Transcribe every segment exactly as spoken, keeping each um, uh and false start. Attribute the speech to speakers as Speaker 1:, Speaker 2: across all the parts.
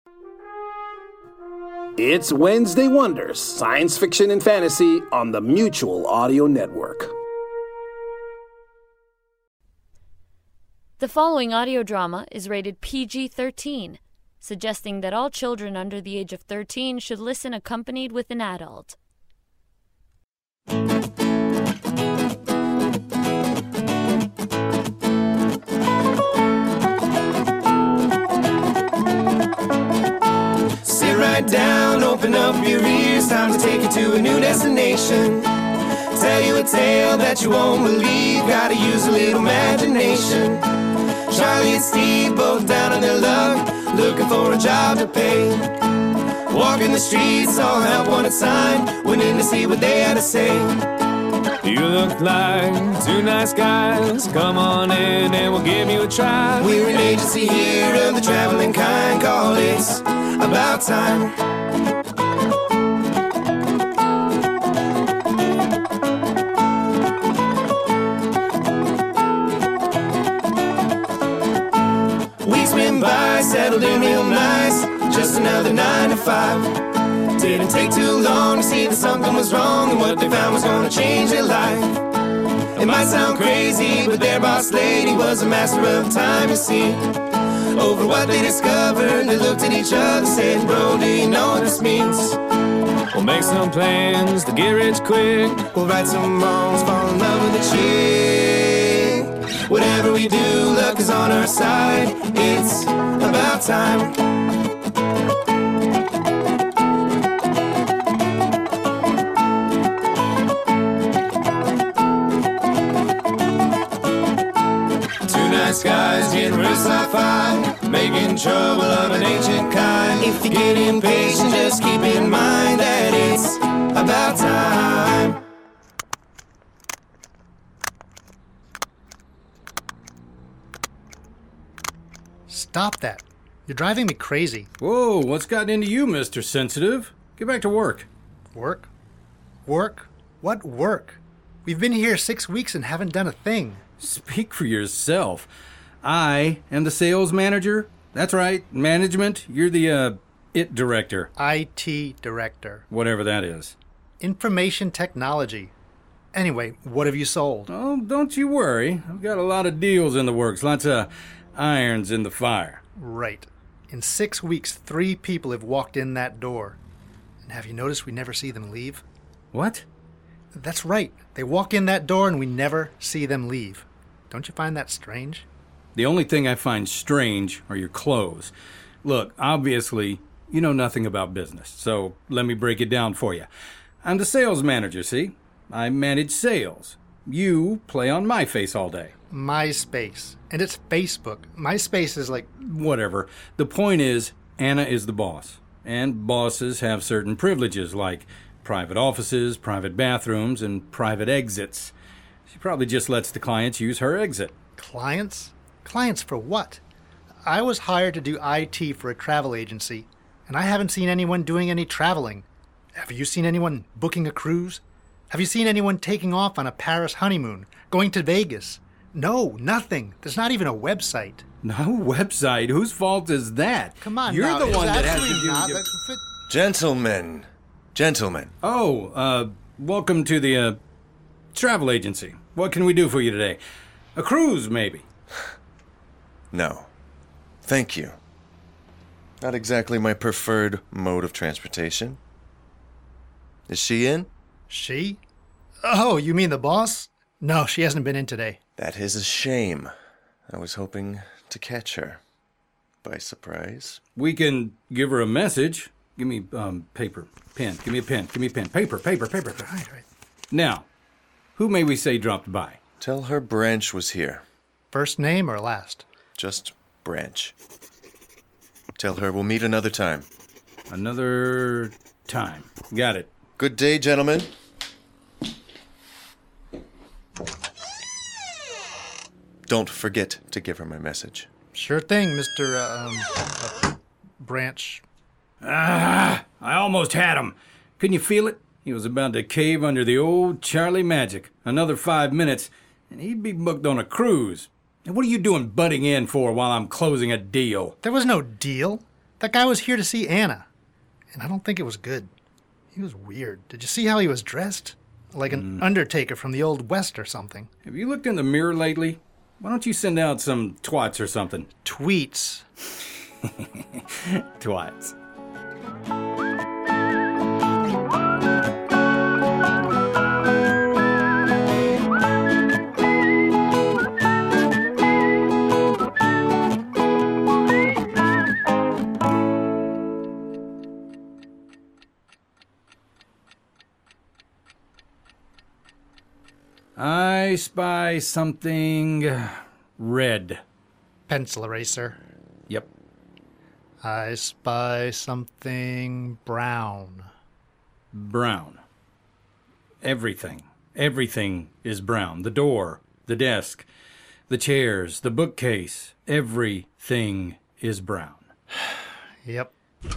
Speaker 1: It's Wednesday Wonders, science fiction and fantasy on the Mutual Audio Network.
Speaker 2: The following audio drama is rated P G thirteen, suggesting that all children under the age of thirteen should listen accompanied with an adult.
Speaker 3: Sit right down, open up your ears, time to take you to a new destination. Tell you a tale that you won't believe, gotta use a little imagination. Charlie and Steve both down on their luck, looking for a job to pay. Walking the streets, all help wanted sign, went in to see what they had to say.
Speaker 4: You look like two nice guys, come on in and we'll give you a try.
Speaker 3: We're an agency here of the traveling kind, called It's About Time. Weeks went by, settled in real nice, just another nine to five. Didn't take too long to see that something was wrong, and what they found was gonna change their life. It might sound crazy, but their boss lady was a master of time, you see. Over what they discovered, they looked at each other, said, bro, do you know what this means?
Speaker 4: We'll make some plans to get rich quick.
Speaker 3: We'll right some wrongs, fall in love with a chick. Whatever we do, luck is on our side. It's about time. Two nice guys getting real sci-fi, making trouble of an ancient kind. If you get impatient, just keep in mind that it's about time.
Speaker 5: Stop that. You're driving me crazy.
Speaker 6: Whoa, what's gotten into you, Mister Sensitive? Get back to work.
Speaker 5: Work? Work? What work? We've been here six weeks and haven't done a thing.
Speaker 6: Speak for yourself. I am the sales manager. That's right, management. You're the, uh, I T director.
Speaker 5: I T director.
Speaker 6: Whatever that is.
Speaker 5: Information technology. Anyway, what have you sold?
Speaker 6: Oh, don't you worry. I've got a lot of deals in the works. Lots of irons in the fire.
Speaker 5: Right. In six weeks, three people have walked in that door. And have you noticed we never see them leave?
Speaker 6: What?
Speaker 5: That's right. They walk in that door and we never see them leave. Don't you find that strange?
Speaker 6: The only thing I find strange are your clothes. Look, obviously, you know nothing about business, so let me break it down for you. I'm the sales manager, see? I manage sales. You play on MySpace all day.
Speaker 5: MySpace. And it's Facebook. MySpace is like...
Speaker 6: Whatever. The point is, Anna is the boss. And bosses have certain privileges, like private offices, private bathrooms, and private exits. She probably just lets the clients use her exit.
Speaker 5: Clients? Clients for what? I was hired to do I T for a travel agency, and I haven't seen anyone doing any traveling. Have you seen anyone booking a cruise? Have you seen anyone taking off on a Paris honeymoon, going to Vegas? No, nothing. There's not even a website.
Speaker 6: No website? Whose fault is that?
Speaker 5: Come on,
Speaker 6: You're
Speaker 5: now,
Speaker 6: the
Speaker 5: it's
Speaker 6: one that has to
Speaker 5: actually
Speaker 6: do
Speaker 5: not,
Speaker 6: your...
Speaker 5: but-
Speaker 3: Gentlemen, gentlemen.
Speaker 6: Oh, uh, welcome to the, uh, travel agency. What can we do for you today? A cruise, maybe?
Speaker 3: No. Thank you. Not exactly my preferred mode of transportation. Is she in?
Speaker 5: She? Oh, you mean the boss? No, she hasn't been in today.
Speaker 3: That is a shame. I was hoping to catch her by surprise.
Speaker 6: We can give her a message. Give me, um, paper, pen. Give me a pen. Give me a pen. Paper, paper, paper. paper.
Speaker 5: Right, right.
Speaker 6: Now, who may we say dropped by?
Speaker 3: Tell her Branch was here.
Speaker 5: First name or last?
Speaker 3: Just Branch. Tell her we'll meet another time.
Speaker 6: Another time. Got it.
Speaker 3: Good day, gentlemen. Don't forget to give her my message.
Speaker 5: Sure thing, Mister Uh, um, uh, Branch.
Speaker 6: Ah, I almost had him. Couldn't you feel it? He was about to cave under the old Charlie Magic. Another five minutes, and he'd be booked on a cruise. And what are you doing butting in for while I'm closing a deal?
Speaker 5: There was no deal. That guy was here to see Anna, and I don't think it was good. He was weird. Did you see how he was dressed? Like an mm. undertaker from the Old West or something.
Speaker 6: Have you looked in the mirror lately? Why don't you send out some twats or something?
Speaker 5: Tweets.
Speaker 6: Twats. I spy something red.
Speaker 5: Pencil eraser.
Speaker 6: Yep.
Speaker 5: I spy something brown.
Speaker 6: Brown. Everything. Everything is brown. The door, the desk, the chairs, the bookcase. Everything is brown.
Speaker 5: Yep.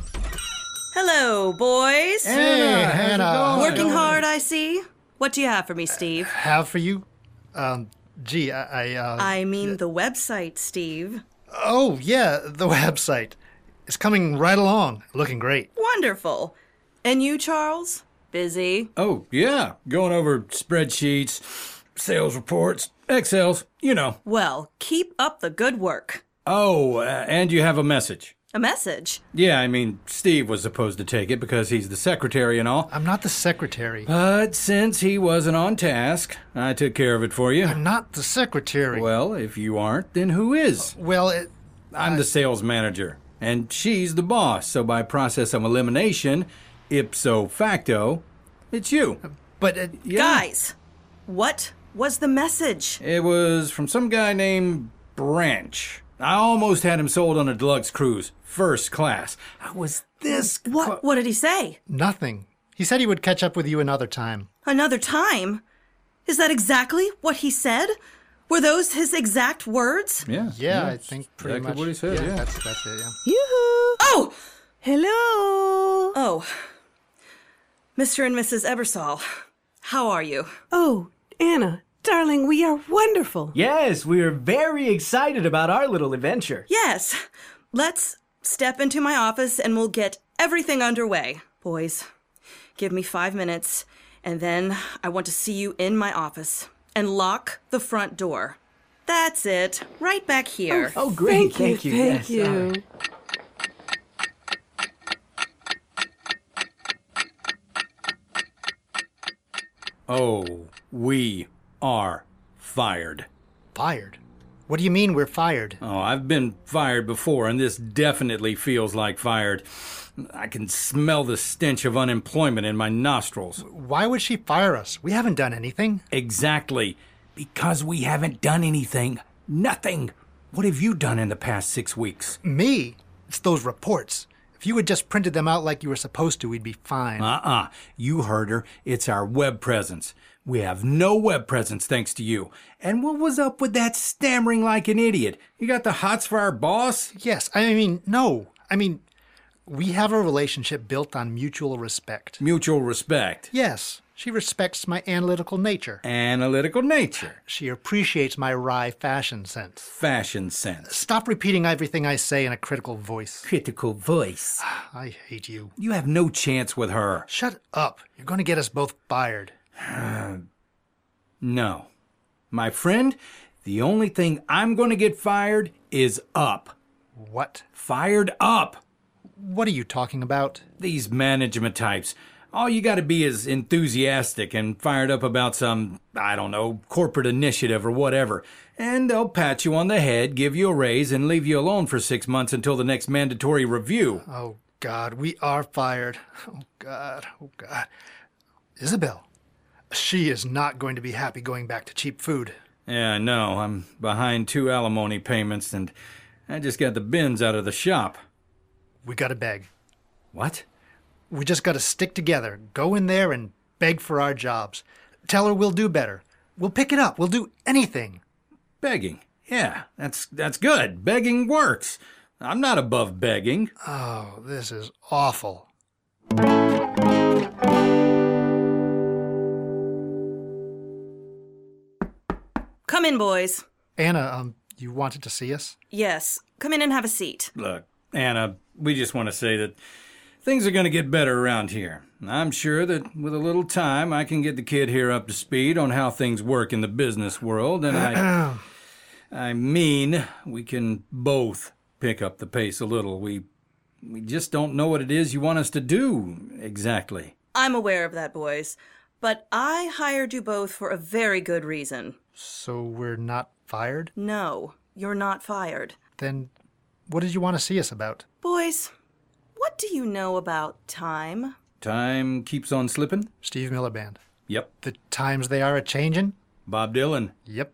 Speaker 7: Hello, boys.
Speaker 5: Hey, Hannah.
Speaker 7: Working hard, I see. What do you have for me, Steve?
Speaker 5: Have for you? Um, gee, I... I, uh,
Speaker 7: I mean the website, Steve.
Speaker 5: Oh, yeah, the website. It's coming right along. Looking great.
Speaker 7: Wonderful. And you, Charles? Busy?
Speaker 6: Oh, yeah. Going over spreadsheets, sales reports, Excels, you know.
Speaker 7: Well, keep up the good work.
Speaker 6: Oh, uh, and you have a message.
Speaker 7: A message?
Speaker 6: Yeah, I mean, Steve was supposed to take it because he's the secretary and all.
Speaker 5: I'm not the secretary.
Speaker 6: But since he wasn't on task, I took care of it for you.
Speaker 5: I'm not the secretary.
Speaker 6: Well, if you aren't, then who is?
Speaker 5: Uh, well, it,
Speaker 6: I'm
Speaker 5: I...
Speaker 6: the sales manager, and she's the boss, so by process of elimination, ipso facto, it's you.
Speaker 5: But, it,
Speaker 6: yeah.
Speaker 7: Guys, what was the message?
Speaker 6: It was from some guy named Branch. I almost had him sold on a deluxe cruise, first class. I was this...
Speaker 7: What?
Speaker 6: Cl-
Speaker 7: what did he say?
Speaker 5: Nothing. He said he would catch up with you another time.
Speaker 7: Another time? Is that exactly what he said? Were those his exact words?
Speaker 6: Yeah.
Speaker 5: Yeah,
Speaker 6: yeah
Speaker 5: I think pretty
Speaker 6: exactly
Speaker 5: much.
Speaker 6: what he said, yeah. yeah.
Speaker 5: That's, that's it, yeah.
Speaker 8: Yoo-hoo!
Speaker 7: Oh!
Speaker 8: Hello!
Speaker 7: Oh. Mister and Missus Ebersol, how are you?
Speaker 8: Oh, Anna, darling, we are wonderful.
Speaker 9: Yes, we are very excited about our little adventure.
Speaker 7: Yes. Let's step into my office and we'll get everything underway. Boys, give me five minutes, and then I want to see you in my office. And lock the front door. That's it. Right back here.
Speaker 9: Oh, great.
Speaker 8: Thank you.
Speaker 9: Thank you.
Speaker 8: Thank
Speaker 9: yes,
Speaker 8: you.
Speaker 6: Oh, we are fired.
Speaker 5: Fired? What do you mean we're fired?
Speaker 6: Oh, I've been fired before, and this definitely feels like fired. I can smell the stench of unemployment in my nostrils.
Speaker 5: Why would she fire us? We haven't done anything.
Speaker 6: Exactly. Because we haven't done anything. Nothing. What have you done in the past six weeks?
Speaker 5: Me? It's those reports. If you had just printed them out like you were supposed to, we'd be fine.
Speaker 6: Uh-uh. You heard her. It's our web presence. We have no web presence thanks to you. And what was up with that stammering like an idiot? You got the hots for our boss?
Speaker 5: Yes, I mean, no. I mean, we have a relationship built on mutual respect.
Speaker 6: Mutual respect.
Speaker 5: Yes, she respects my analytical nature.
Speaker 6: Analytical nature.
Speaker 5: She appreciates my wry fashion sense.
Speaker 6: Fashion sense.
Speaker 5: Stop repeating everything I say in a critical voice.
Speaker 6: Critical voice.
Speaker 5: I hate you.
Speaker 6: You have no chance with her.
Speaker 5: Shut up. You're going to get us both fired.
Speaker 6: No. My friend, the only thing I'm going to get fired is up.
Speaker 5: What?
Speaker 6: Fired up.
Speaker 5: What are you talking about?
Speaker 6: These management types. All you gotta be is enthusiastic and fired up about some, I don't know, corporate initiative or whatever. And they'll pat you on the head, give you a raise, and leave you alone for six months until the next mandatory review.
Speaker 5: Oh, God, we are fired. Oh, God, oh, God. Isabel, she is not going to be happy going back to cheap food.
Speaker 6: Yeah, I know. I'm behind two alimony payments, and I just got the bins out of the shop.
Speaker 5: We gotta beg.
Speaker 6: What?
Speaker 5: We just gotta stick together, go in there and beg for our jobs. Tell her we'll do better. We'll pick it up. We'll do anything.
Speaker 6: Begging. Yeah, that's that's good. Begging works. I'm not above begging.
Speaker 5: Oh, this is awful.
Speaker 7: Come in, boys.
Speaker 5: Anna, um, you wanted to see us?
Speaker 7: Yes. Come in and have a seat.
Speaker 6: Look, Anna, we just want to say that things are going to get better around here. I'm sure that with a little time, I can get the kid here up to speed on how things work in the business world, and I... I mean, we can both pick up the pace a little. We we just don't know what it is you want us to do, exactly.
Speaker 7: I'm aware of that, boys. But I hired you both for a very good reason.
Speaker 5: So we're not fired?
Speaker 7: No, you're not fired.
Speaker 5: Then what did you want to see us about?
Speaker 7: Boys, what do you know about time?
Speaker 6: Time keeps on slipping?
Speaker 5: Steve Miller Band.
Speaker 6: Yep.
Speaker 5: The times they are a-changin'?
Speaker 6: Bob Dylan.
Speaker 5: Yep.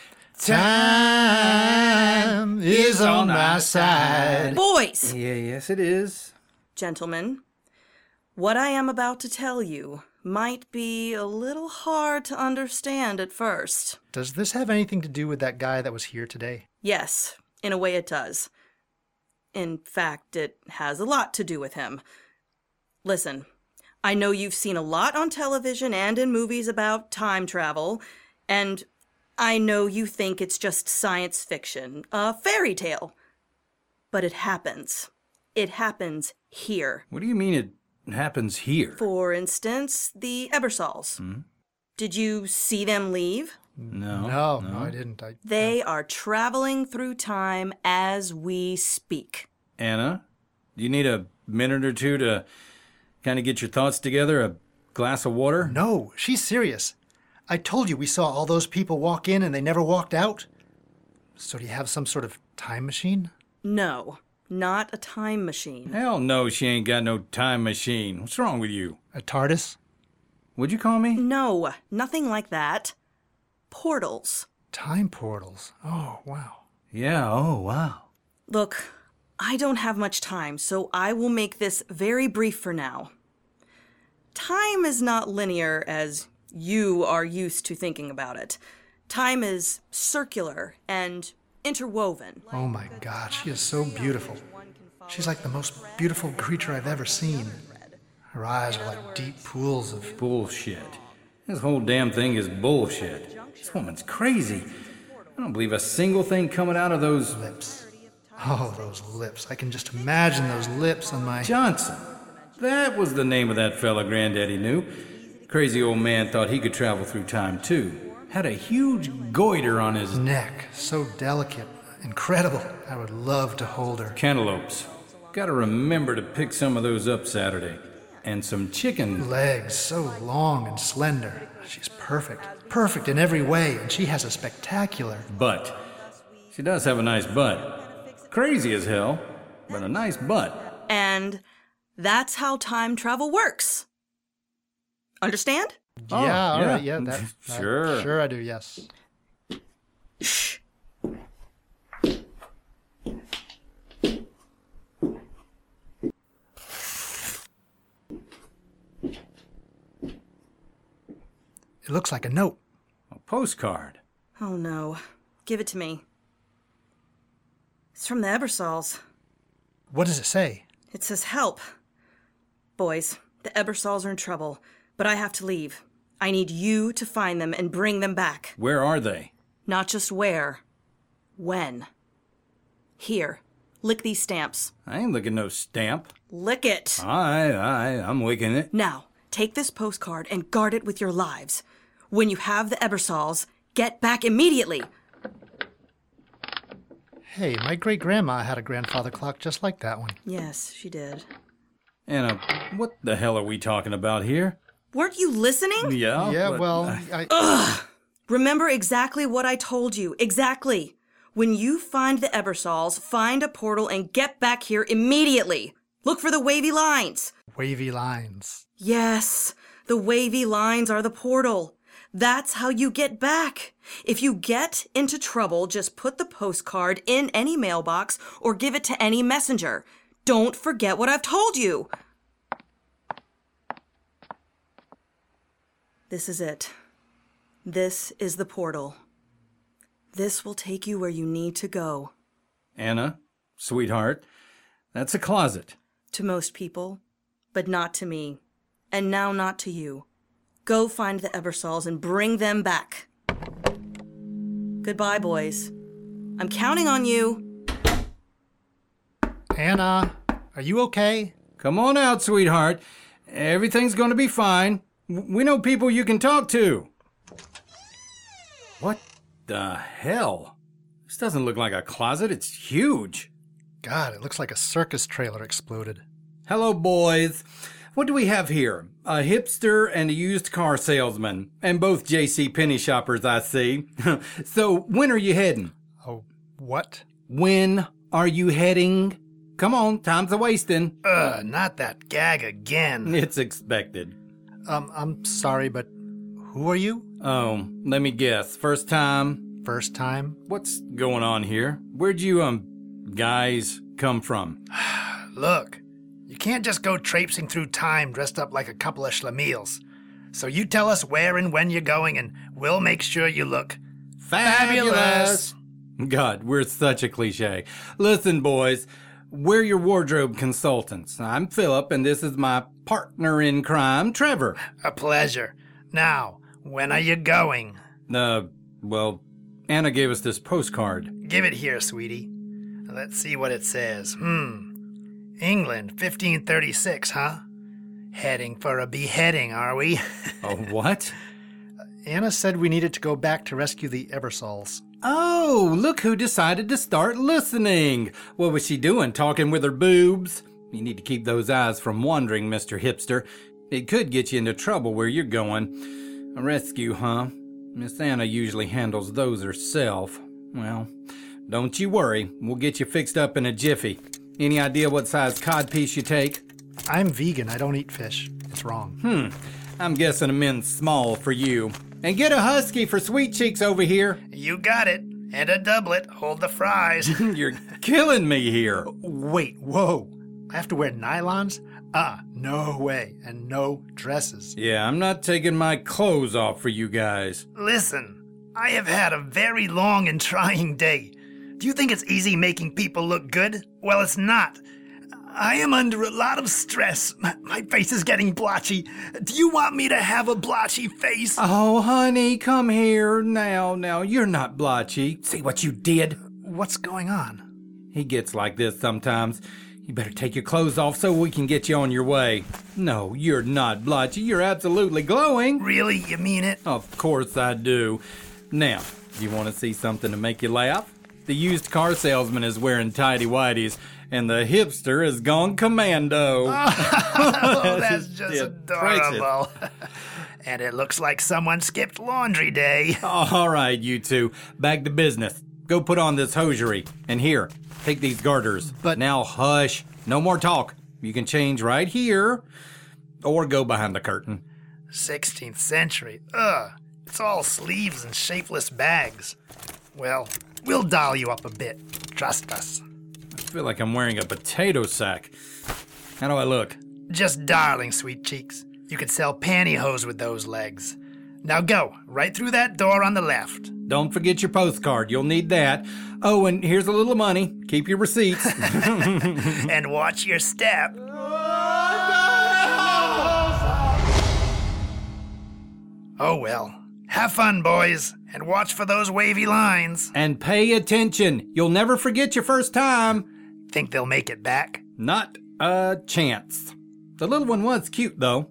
Speaker 5: Time is on my side.
Speaker 7: Boys!
Speaker 6: Yeah, yes it is.
Speaker 7: Gentlemen, what I am about to tell you might be a little hard to understand at first.
Speaker 5: Does this have anything to do with that guy that was here today?
Speaker 7: Yes, in a way it does. In fact, it has a lot to do with him. Listen, I know you've seen a lot on television and in movies about time travel, and I know you think it's just science fiction, a fairy tale. But it happens. It happens here.
Speaker 6: What do you mean it happens here?
Speaker 7: For instance, the Ebersols.
Speaker 6: Hmm?
Speaker 7: Did you see them leave?
Speaker 6: No.
Speaker 5: No, no, I didn't. I,
Speaker 7: They are traveling through time as we speak.
Speaker 6: Anna, do you need a minute or two to kind of get your thoughts together? A glass of water?
Speaker 5: No, she's serious. I told you we saw all those people walk in and they never walked out. So do you have some sort of time machine?
Speaker 7: No, not a time machine.
Speaker 6: Hell no, she ain't got no time machine. What's wrong with you?
Speaker 5: A TARDIS?
Speaker 6: What'd you call me?
Speaker 7: No, nothing like that. Portals.
Speaker 5: Time portals. Oh, wow.
Speaker 6: Yeah, oh, wow.
Speaker 7: Look, I don't have much time, so I will make this very brief for now. Time is not linear as you are used to thinking about it. Time is circular and interwoven.
Speaker 5: Oh my God, she is so beautiful. She's like the most beautiful creature I've ever seen. Her eyes are like deep pools of...
Speaker 6: Bullshit. This whole damn thing is bullshit. This woman's crazy. I don't believe a single thing coming out of those...
Speaker 5: lips. Oh, those lips. I can just imagine those lips on my...
Speaker 6: Johnson. That was the name of that fella Granddaddy knew. Crazy old man thought he could travel through time, too. Had a huge goiter on his
Speaker 5: neck. So delicate. Incredible. I would love to hold her.
Speaker 6: Cantaloupes. Gotta remember to pick some of those up Saturday. And some chicken.
Speaker 5: Legs so long and slender. She's perfect. Perfect in every way, and she has a spectacular...
Speaker 6: butt. She does have a nice butt. Crazy as hell, but a nice butt.
Speaker 7: And that's how time travel works. Understand?
Speaker 5: Yeah,
Speaker 6: Oh,
Speaker 5: all
Speaker 6: yeah.
Speaker 5: right, yeah. That,
Speaker 6: Sure.
Speaker 5: That, sure I do, yes.
Speaker 7: Shh.
Speaker 5: It looks like a note.
Speaker 6: A postcard.
Speaker 7: Oh no. Give it to me. It's from the Ebersols.
Speaker 5: What does it say?
Speaker 7: It says help. Boys, the Ebersols are in trouble, but I have to leave. I need you to find them and bring them back.
Speaker 6: Where are they?
Speaker 7: Not just where. When. Here. Lick these stamps.
Speaker 6: I ain't licking no stamp.
Speaker 7: Lick it.
Speaker 6: Aye, aye, I'm licking it.
Speaker 7: Now, take this postcard and guard it with your lives. When you have the Ebersols, get back immediately.
Speaker 5: Hey, my great-grandma had a grandfather clock just like that one.
Speaker 7: Yes, she did.
Speaker 6: Anna, what the hell are we talking about here?
Speaker 7: Weren't you listening?
Speaker 6: Yeah?
Speaker 5: Yeah,
Speaker 6: but-
Speaker 5: well, I...
Speaker 7: Ugh! Remember exactly what I told you. Exactly. When you find the Ebersols, find a portal and get back here immediately. Look for the wavy lines.
Speaker 5: Wavy lines.
Speaker 7: Yes, the wavy lines are the portal. That's how you get back. If you get into trouble, just put the postcard in any mailbox or give it to any messenger. Don't forget what I've told you. This is it. This is the portal. This will take you where you need to go.
Speaker 6: Anna, sweetheart, that's a closet.
Speaker 7: To most people, but not to me. And now not to you. Go find the Ebersols and bring them back. Goodbye, boys. I'm counting on you.
Speaker 5: Anna, Are you okay?
Speaker 6: Come on out, sweetheart. Everything's going to be fine. We know people you can talk to. What the hell? This doesn't look like a closet. It's huge.
Speaker 5: God, it looks like a circus trailer exploded.
Speaker 6: Hello, boys. What do we have here? A hipster and a used car salesman. And both J C Penney shoppers, I see. So, when are you heading?
Speaker 5: Oh, what?
Speaker 6: When are you heading? Come on, time's a-wasting.
Speaker 5: Ugh, not that gag again.
Speaker 6: It's expected.
Speaker 5: Um, I'm sorry, but who are you?
Speaker 6: Oh, let me guess. First time?
Speaker 5: First time?
Speaker 6: What's going on here? Where'd you, um, guys come from?
Speaker 5: Look, you can't just go traipsing through time dressed up like a couple of schlemiels. So you tell us where and when you're going, and we'll make sure you look
Speaker 6: fabulous. God, we're such a cliche. Listen, boys, we're your wardrobe consultants. I'm Philip, and this is my partner in crime, Trevor.
Speaker 5: A pleasure. Now, when are you going?
Speaker 6: Uh, well, Anna gave us this postcard.
Speaker 5: Give it here, sweetie. Let's see what it says. Hmm. England, fifteen thirty-six, huh? Heading for a beheading, are we?
Speaker 6: Oh, what?
Speaker 5: Anna said we needed to go back to rescue the Ebersols.
Speaker 6: Oh, look who decided to start listening. What was she doing, talking with her boobs? You need to keep those eyes from wandering, Mister Hipster. It could get you into trouble where you're going. A rescue, huh? Miss Anna usually handles those herself. Well, don't you worry. We'll get you fixed up in a jiffy. Any idea what size codpiece you take?
Speaker 5: I'm vegan. I don't eat fish. It's wrong.
Speaker 6: Hmm. I'm guessing a men's small for you. And get a husky for Sweet Cheeks over here.
Speaker 5: You got it. And a doublet. Hold the fries.
Speaker 6: You're killing me here.
Speaker 5: Wait, whoa. I have to wear nylons? Ah, no way. And no dresses.
Speaker 6: Yeah, I'm not taking my clothes off for you guys.
Speaker 5: Listen, I have had a very long and trying day. Do you think it's easy making people look good? Well, it's not. I am under a lot of stress. My face is getting blotchy. Do you want me to have a blotchy face?
Speaker 6: Oh, honey, come here. Now, now, you're not blotchy. See what you did?
Speaker 5: What's going on?
Speaker 6: He gets like this sometimes. You better take your clothes off so we can get you on your way. No, you're not blotchy. You're absolutely glowing.
Speaker 5: Really? You mean it?
Speaker 6: Of course I do. Now, you want to see something to make you laugh? The used car salesman is wearing tighty-whities, and the hipster has gone commando.
Speaker 5: Oh, that's just adorable. And it looks like someone skipped laundry day.
Speaker 6: All right, you two. Back to business. Go put on this hosiery. And here, take these garters.
Speaker 5: But
Speaker 6: now hush. No more talk. You can change right here, or go behind the curtain.
Speaker 5: sixteenth century. Ugh. It's all sleeves and shapeless bags. Well, we'll doll you up a bit. Trust us.
Speaker 6: I feel like I'm wearing a potato sack. How do I look?
Speaker 5: Just darling, Sweet Cheeks. You could sell pantyhose with those legs. Now go, right through that door on the left.
Speaker 6: Don't forget your postcard. You'll need that. Oh, and here's a little money. Keep your receipts.
Speaker 5: And watch your step. Oh, well. Have fun, boys, and watch for those wavy lines.
Speaker 6: And pay attention. You'll never forget your first time.
Speaker 5: Think they'll make it back?
Speaker 6: Not a chance. The little one was cute, though.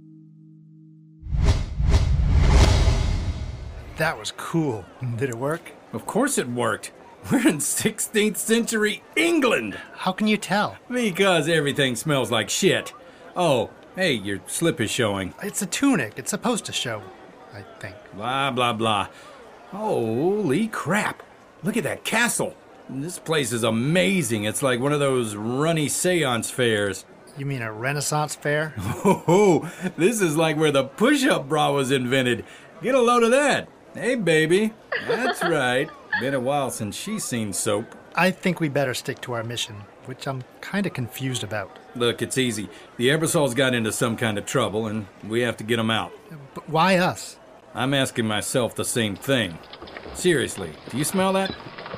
Speaker 5: That was cool. Did it work?
Speaker 6: Of course it worked. We're in sixteenth century England.
Speaker 5: How can you tell?
Speaker 6: Because everything smells like shit. Oh, hey, your slip is showing.
Speaker 5: It's a tunic. It's supposed to show, I think.
Speaker 6: Blah, blah, blah. Holy crap. Look at that castle. This place is amazing. It's like one of those runny seance fairs.
Speaker 5: You mean a Renaissance fair?
Speaker 6: Oh, this is like where the push-up bra was invented. Get a load of that. Hey, baby. That's right. Been a while since she's seen soap.
Speaker 5: I think we better stick to our mission, which I'm kind of confused about.
Speaker 6: Look, it's easy. The Ebersols got into some kind of trouble, and we have to get them out.
Speaker 5: But why us?
Speaker 6: I'm asking myself the same thing. Seriously, do you smell that?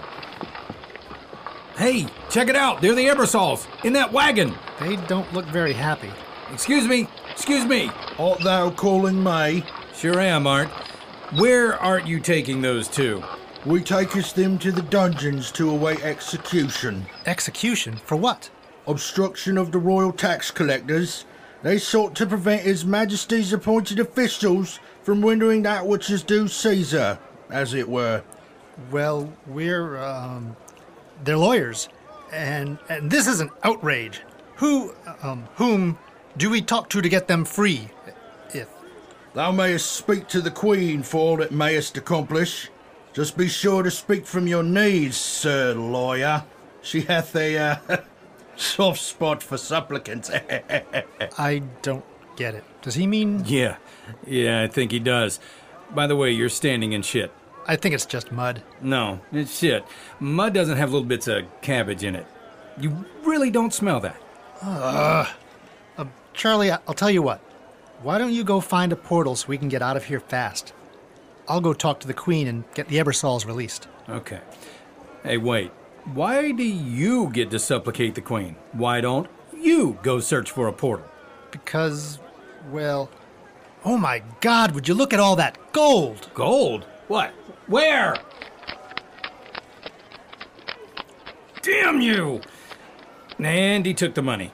Speaker 6: Hey, check it out. They're the Ebersols in that wagon.
Speaker 5: They don't look very happy.
Speaker 6: Excuse me. Excuse me.
Speaker 10: Art thou calling me?
Speaker 6: Sure am, Art. Where art you taking those two?
Speaker 10: We takest them to the dungeons to await execution.
Speaker 5: Execution? For what?
Speaker 10: obstruction of the royal tax collectors. They sought to prevent His Majesty's appointed officials from rendering that which is due Caesar, as it were.
Speaker 5: Well, we're, um, they're lawyers, and, and this is an outrage. Who, um, whom do we talk to to get them free, if?
Speaker 10: Thou mayest speak to the Queen for all that mayest accomplish. Just be sure to speak from your knees, Sir Lawyer. She hath a, uh, soft spot for supplicants.
Speaker 5: I don't get it. Does he mean...
Speaker 6: Yeah, yeah, I think he does. By the way, you're standing in shit.
Speaker 5: I think it's just mud.
Speaker 6: No, it's shit. Mud doesn't have little bits of cabbage in it. You really don't smell that.
Speaker 5: Uh, uh, Charlie, I'll tell you what. Why don't you go find a portal so we can get out of here fast? I'll go talk to the Queen and get the Ebersols released.
Speaker 6: Okay. Hey, wait. Why do you get to supplicate the Queen? Why don't you go search for a portal?
Speaker 5: Because, well... Oh my God, would you look at all that gold?
Speaker 6: Gold? What? Where? Damn you! And he took the money.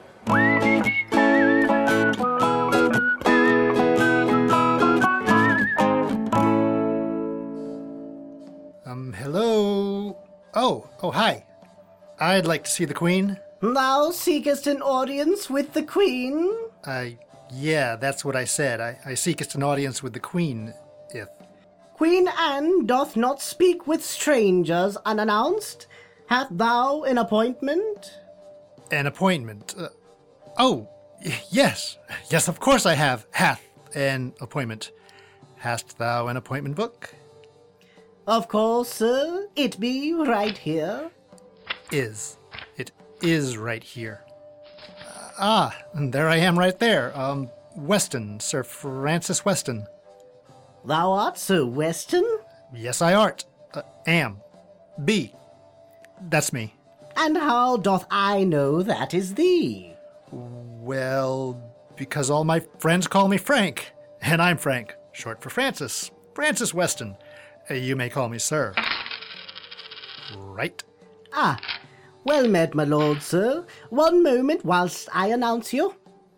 Speaker 5: Um, hello? Oh, oh, hi. I'd like to see the Queen.
Speaker 11: Thou seekest an audience with the Queen?
Speaker 5: I, yeah, that's what I said. I, I seekest an audience with the Queen, if...
Speaker 11: Queen Anne doth not speak with strangers unannounced. Hath thou an appointment?
Speaker 5: An appointment? Uh, oh, y- yes. Yes, of course I have. Hath an appointment. Hast thou an appointment book?
Speaker 11: Of course, sir. It be right here.
Speaker 5: Is. It is right here. Uh, ah, and there I am right there. Um, Weston, Sir Francis Weston.
Speaker 11: Thou art Sir Weston?
Speaker 5: Yes, I art. Uh, am. Be. That's me.
Speaker 11: And how doth I know that is thee?
Speaker 5: Well, because all my friends call me Frank. And I'm Frank, short for Francis. Francis Weston. Uh, you may call me Sir. Right?
Speaker 11: Ah, well met, my lord, sir. One moment whilst I announce you.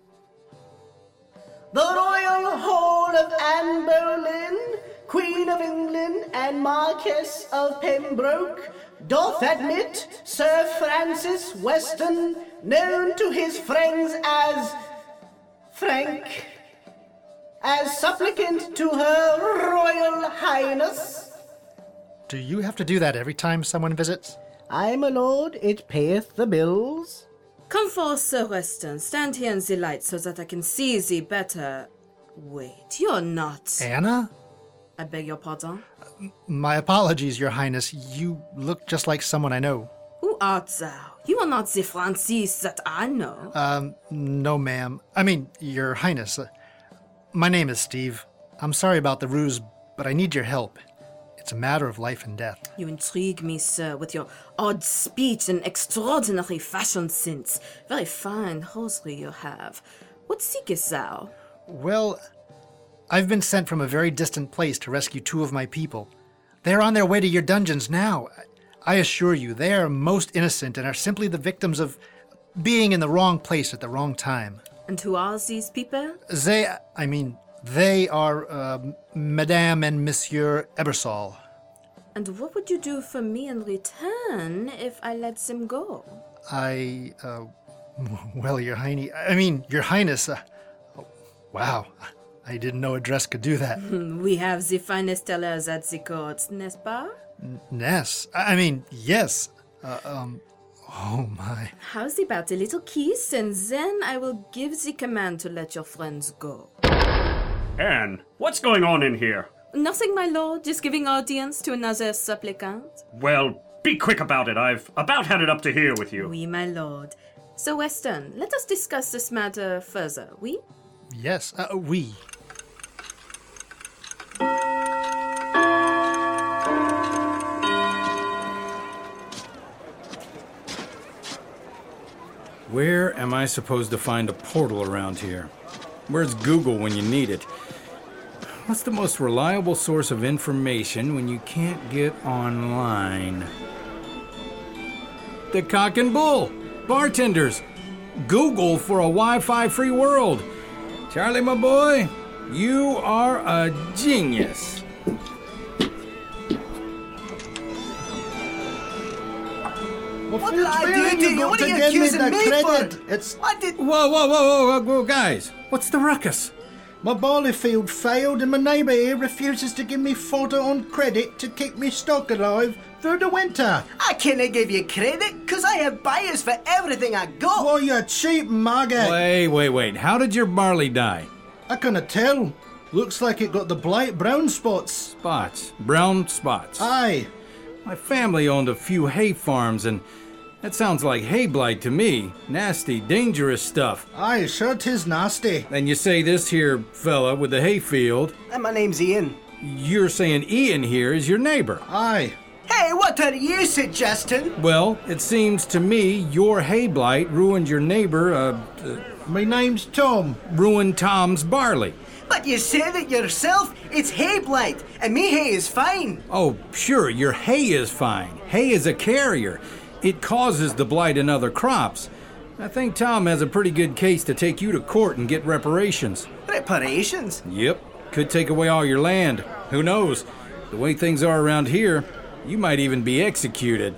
Speaker 11: The Royal Hall of Anne Boleyn, Queen of England and Marquess of Pembroke, doth admit Sir Francis Weston, known to his friends as Frank, as supplicant to her Royal Highness.
Speaker 5: Do you have to do that every time someone visits?
Speaker 11: Aye, my lord, it payeth the bills.
Speaker 7: Come forth, Sir Weston. Stand here in the light so that I can see thee better. Wait, you're not...
Speaker 5: Anna?
Speaker 7: I beg your pardon?
Speaker 5: My apologies, Your Highness. You look just like someone I know.
Speaker 7: Who art thou? You are not the Francis that I know.
Speaker 5: Um, no, ma'am. I mean, Your Highness. Uh, my name is Steve. I'm sorry about the ruse, but I need your help. It's a matter of life and death.
Speaker 7: You intrigue me, sir, with your odd speech and extraordinary fashion sense. Very fine hosiery you have. What seekest thou?
Speaker 5: Well, I've been sent from a very distant place to rescue two of my people. They're on their way to your dungeons now. I assure you, they are most innocent and are simply the victims of being in the wrong place at the wrong time.
Speaker 7: And who are these people?
Speaker 5: They, I mean, they are uh, Madame and Monsieur Ebersol.
Speaker 7: And what would you do for me in return if I let them go?
Speaker 5: I, uh, well, Your Highness, I mean, Your Highness, uh, oh, wow, I didn't know a dress could do that.
Speaker 7: We have the finest tellers at the court, n'est-ce pas?
Speaker 5: N- Ness, I mean, yes, uh, um, oh my.
Speaker 7: How's about a little kiss, and then I will give the command to let your friends go.
Speaker 12: Anne, what's going on in here?
Speaker 7: Nothing, my lord, just giving audience to another supplicant.
Speaker 12: Well, be quick about it. I've about had it up to here with you.
Speaker 7: Oui, my lord. So, Weston, let us discuss this matter further, oui?
Speaker 5: Yes, uh, we.
Speaker 6: Where am I supposed to find a portal around here? Where's Google when you need it? What's the most reliable source of information when you can't get online? The Cock and Bull! Bartenders! Google for a Wi-Fi free world. Charlie, my boy, you are a genius.
Speaker 11: What did I do to you? What are you accusing me for?
Speaker 10: It's...
Speaker 11: What did...
Speaker 6: Whoa, whoa, whoa, whoa, whoa, guys. What's the ruckus?
Speaker 10: My barley field failed and my neighbour here refuses to give me fodder on credit to keep me stock alive through the winter.
Speaker 11: I can't give you credit because I have buyers for everything I got.
Speaker 10: Well, you cheap maggot.
Speaker 6: Wait, wait, wait. How did your barley die?
Speaker 10: I can't tell. Looks like it got the blight brown spots.
Speaker 6: Spots. Brown spots.
Speaker 10: Aye.
Speaker 6: My family owned a few hay farms, and that sounds like hay blight to me. Nasty, dangerous stuff.
Speaker 10: Aye, sure 'tis nasty.
Speaker 6: And you say this here fella with the hay field.
Speaker 11: And my name's Ian.
Speaker 6: You're saying Ian here is your neighbor.
Speaker 10: Aye.
Speaker 11: Hey, what are you suggesting?
Speaker 6: Well, it seems to me your hay blight ruined your neighbor, uh... uh
Speaker 10: my name's Tom.
Speaker 6: Ruined Tom's barley.
Speaker 11: But you said it yourself. It's hay blight, and me hay is fine.
Speaker 6: Oh, sure, your hay is fine. Hay is a carrier. It causes the blight in other crops. I think Tom has a pretty good case to take you to court and get reparations.
Speaker 11: Reparations?
Speaker 6: Yep. Could take away all your land. Who knows? The way things are around here, you might even be executed.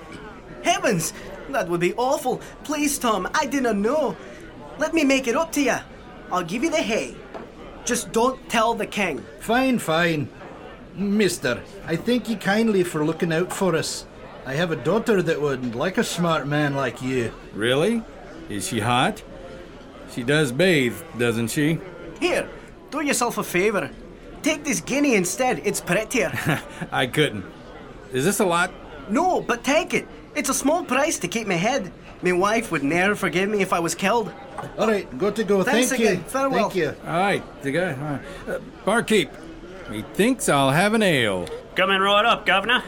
Speaker 11: Heavens! That would be awful. Please, Tom, I didn't know. Let me make it up to you. I'll give you the hay. Just don't tell the king.
Speaker 10: Fine, fine. Mister, I thank you kindly for looking out for us. I have a daughter that would like a smart man like you.
Speaker 6: Really? Is she hot? She does bathe, doesn't she?
Speaker 11: Here, do yourself a favor. Take this guinea instead. It's prettier.
Speaker 6: I couldn't. Is this a lot?
Speaker 11: No, but take it. It's a small price to keep my head. My wife would never forgive me if I was killed.
Speaker 10: All right, got to go.
Speaker 11: Thanks
Speaker 10: Thank
Speaker 11: again.
Speaker 10: you.
Speaker 11: Farewell.
Speaker 10: Thank you.
Speaker 6: All right, the guy. All right. Uh, barkeep, he thinks I'll have an ale.
Speaker 12: Coming right up, Governor.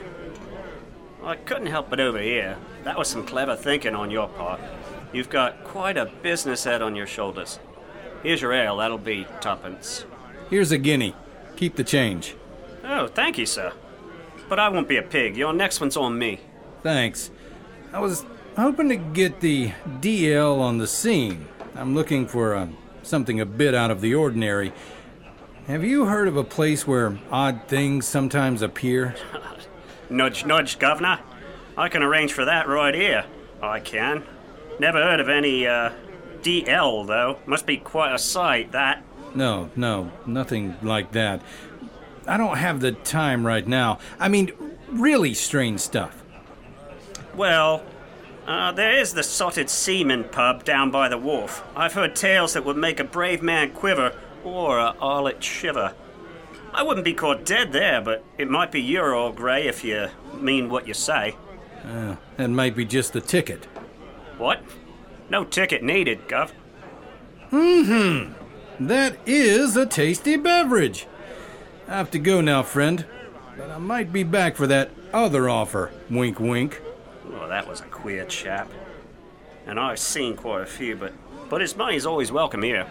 Speaker 12: I couldn't help but overhear. That was some clever thinking on your part. You've got quite a business head on your shoulders. Here's your ale. That'll be tuppence.
Speaker 6: Here's a guinea. Keep the change.
Speaker 12: Oh, thank you, sir. But I won't be a pig. Your next one's on me.
Speaker 6: Thanks. I was hoping to get the D L on the scene. I'm looking for uh, something a bit out of the ordinary. Have you heard of a place where odd things sometimes appear?
Speaker 12: Nudge, nudge, Governor. I can arrange for that right here. I can. Never heard of any, uh, D L, though. Must be quite a sight, that.
Speaker 6: No, no, nothing like that. I don't have the time right now. I mean, really strange stuff.
Speaker 12: Well, uh, there is the Sotted Seaman pub down by the wharf. I've heard tales that would make a brave man quiver or a harlot shiver. I wouldn't be caught dead there, but it might be your Earl Grey if you mean what you say.
Speaker 6: Uh, that might be just the ticket.
Speaker 12: What? No ticket needed, Gov.
Speaker 6: Mm-hmm. That is a tasty beverage. I have to go now, friend. But I might be back for that other offer. Wink, wink.
Speaker 12: Oh, that was a queer chap. And I've seen quite a few, but, but his money's always welcome here.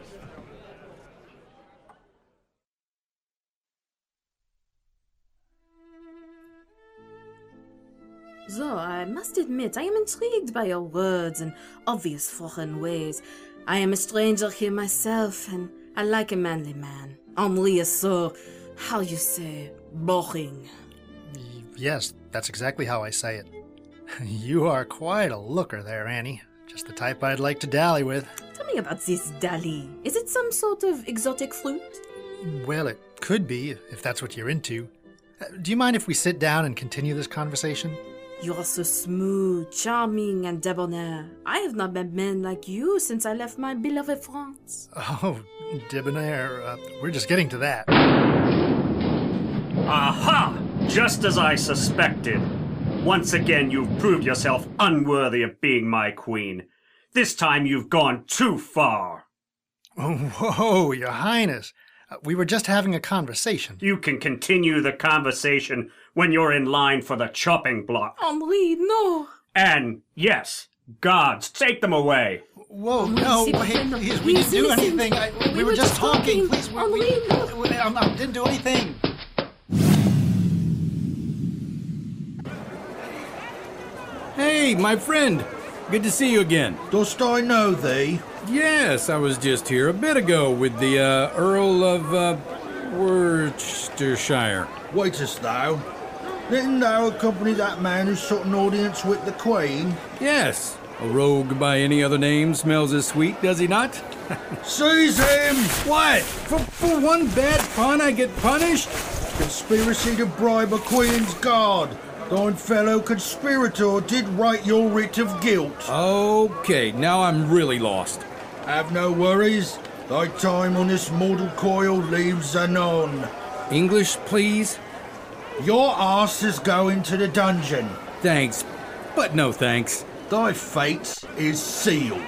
Speaker 13: So, I must admit, I am intrigued by your words and obvious foreign ways. I am a stranger here myself, and I like a manly man. Henri is so, how you say, boring.
Speaker 5: Yes, that's exactly how I say it. You are quite a looker there, Annie. Just the type I'd like to dally with.
Speaker 13: Tell me about this dally. Is it some sort of exotic fruit?
Speaker 5: Well, it could be, if that's what you're into. Uh, do you mind if we sit down and continue this conversation?
Speaker 13: You are so smooth, charming, and debonair. I have not met men like you since I left my beloved France.
Speaker 5: Oh, debonair. Uh, we're just getting to that.
Speaker 12: Aha! Just as I suspected. Once again, you've proved yourself unworthy of being my queen. This time you've gone too far.
Speaker 5: Oh, whoa, Your Highness. Uh, we were just having a conversation.
Speaker 12: You can continue the conversation when you're in line for the chopping block.
Speaker 13: Henri, no.
Speaker 12: And, yes, guards, take them away.
Speaker 5: Whoa, no, wait, please, we didn't do anything. I, we, we were just talking. Please, we, we, we, I, I didn't do anything.
Speaker 6: Hey, my friend. Good to see you again.
Speaker 10: Dost I know thee?
Speaker 6: Yes, I was just here a bit ago with the uh, Earl of uh, Worcestershire.
Speaker 10: Waitest thou? Didn't thou accompany that man who sought an audience with the Queen?
Speaker 6: Yes. A rogue by any other name smells as sweet, does he not?
Speaker 10: Seize him!
Speaker 6: What? For, for one bad pun I get punished?
Speaker 10: Conspiracy to bribe a Queen's guard. Thine fellow conspirator did write your writ of guilt.
Speaker 6: Okay, now I'm really lost.
Speaker 10: Have no worries. Thy time on this mortal coil leaves anon.
Speaker 6: English, please?
Speaker 10: Your arse is going to the dungeon.
Speaker 6: Thanks, but no thanks.
Speaker 10: Thy fate is sealed.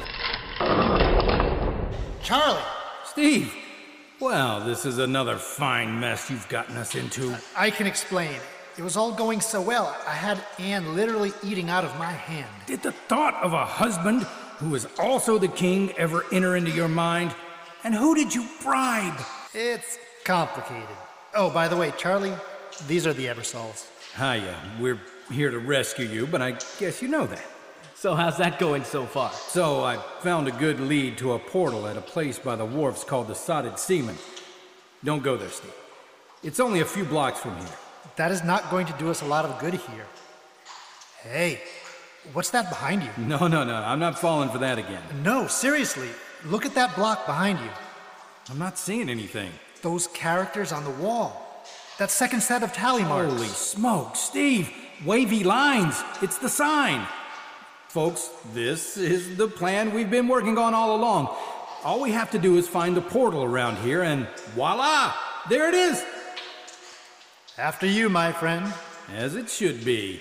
Speaker 5: Charlie!
Speaker 6: Steve! Well, this is another fine mess you've gotten us into.
Speaker 5: I can explain. It was all going so well, I had Anne literally eating out of my hand.
Speaker 6: Did the thought of a husband who is also the king ever enter into your mind? And who did you bribe?
Speaker 5: It's complicated. Oh, by the way, Charlie, these are the Eversols.
Speaker 6: Hiya, we're here to rescue you, but I guess you know that.
Speaker 9: So how's that going so far?
Speaker 6: So I found a good lead to a portal at a place by the wharfs called the Sotted Seaman. Don't go there, Steve. It's only a few blocks from here.
Speaker 5: That is not going to do us a lot of good here. Hey, what's that behind you?
Speaker 6: No, no, no, I'm not falling for that again.
Speaker 5: No, seriously, look at that block behind you.
Speaker 6: I'm not seeing anything.
Speaker 5: Those characters on the wall. That second set of tally marks.
Speaker 6: Holy smoke, Steve! Wavy lines! It's the sign! Folks, this is the plan we've been working on all along. All we have to do is find the portal around here and voila! There it is!
Speaker 5: After you, my friend.
Speaker 6: As it should be.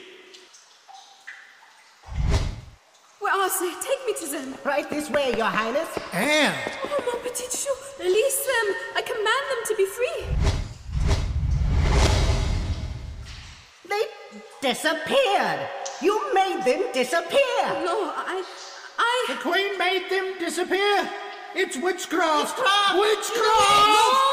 Speaker 13: Where are they? Take me to them.
Speaker 11: Right this way, Your Highness.
Speaker 5: Anne!
Speaker 13: Oh, mon petit chou, release them. I command them to be free.
Speaker 11: They disappeared. You made them disappear.
Speaker 13: No, I... I...
Speaker 10: The Queen made them disappear. It's witchcraft.
Speaker 11: Witchcraft.
Speaker 10: Witchcraft.
Speaker 13: No!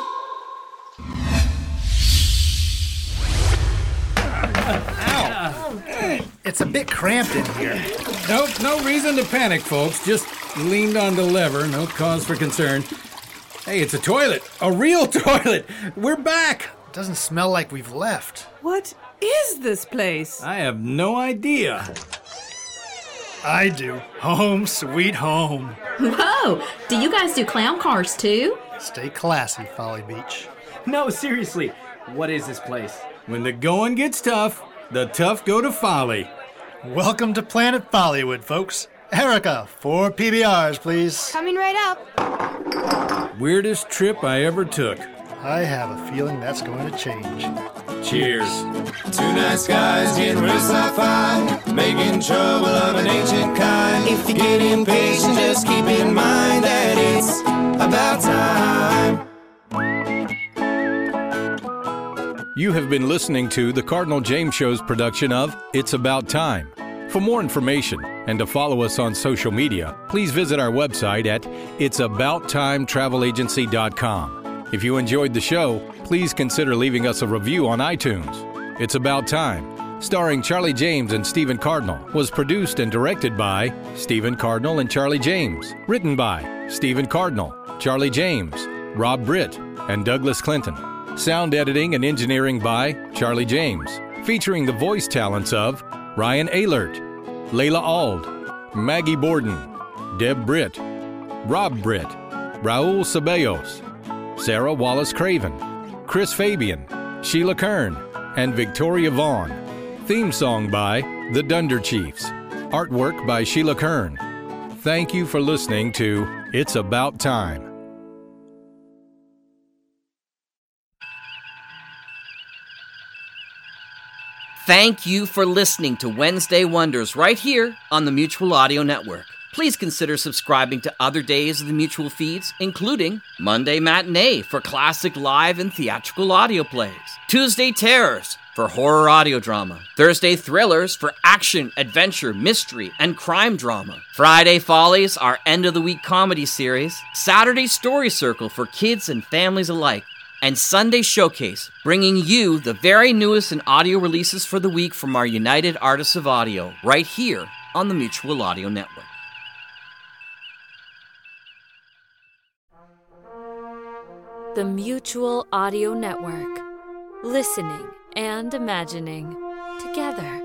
Speaker 5: It's a bit cramped in here.
Speaker 6: Nope, no reason to panic, folks. Just leaned on the lever, no cause for concern. Hey, it's a toilet. A real toilet. We're back.
Speaker 5: It doesn't smell like we've left.
Speaker 8: What is this place?
Speaker 6: I have no idea.
Speaker 5: I do. Home, sweet home.
Speaker 14: Whoa! Do you guys do clown cars too?
Speaker 5: Stay classy, Folly Beach.
Speaker 9: No, seriously. What is this place?
Speaker 6: When the going gets tough, the tough go to Folly.
Speaker 5: Welcome to Planet Follywood, folks. Erica, four P B Rs, please.
Speaker 15: Coming right up.
Speaker 6: Weirdest trip I ever took.
Speaker 5: I have a feeling that's going to change.
Speaker 6: Cheers.
Speaker 3: Two nice guys getting real sci-fi, making trouble of an ancient kind. If you get impatient, just keep in mind that it's about time.
Speaker 1: You have been listening to the Cardinal James Show's production of It's About Time. For more information and to follow us on social media, please visit our website at its about time travel agency dot com. If you enjoyed the show, please consider leaving us a review on iTunes. It's About Time, starring Charlie James and Stephen Cardinal, was produced and directed by Stephen Cardinal and Charlie James. Written by Stephen Cardinal, Charlie James, Rob Britt, and Douglas Clinton. Sound editing and engineering by Charlie James, featuring the voice talents of Ryan Ahlert, Layla Ald, Maggie Borden, Deb Britt, Rob Britt, Raul Ceballos, Sarah Wallace Craven, Chris Fabian, Sheila Kern, and Victoria Vaughn. Theme song by The Dunder Chiefs. Artwork by Sheila Kern. Thank you for listening to It's About Time.
Speaker 16: Thank you for listening to Wednesday Wonders right here on the Mutual Audio Network. Please consider subscribing to other days of the Mutual feeds, including Monday Matinee for classic live and theatrical audio plays, Tuesday Terrors for horror audio drama, Thursday Thrillers for action, adventure, mystery, and crime drama, Friday Follies, our end-of-the-week comedy series, Saturday Story Circle for kids and families alike, and Sunday Showcase, bringing you the very newest in audio releases for the week from our United Artists of Audio, right here on the Mutual Audio Network.
Speaker 2: The Mutual Audio Network. Listening and imagining together.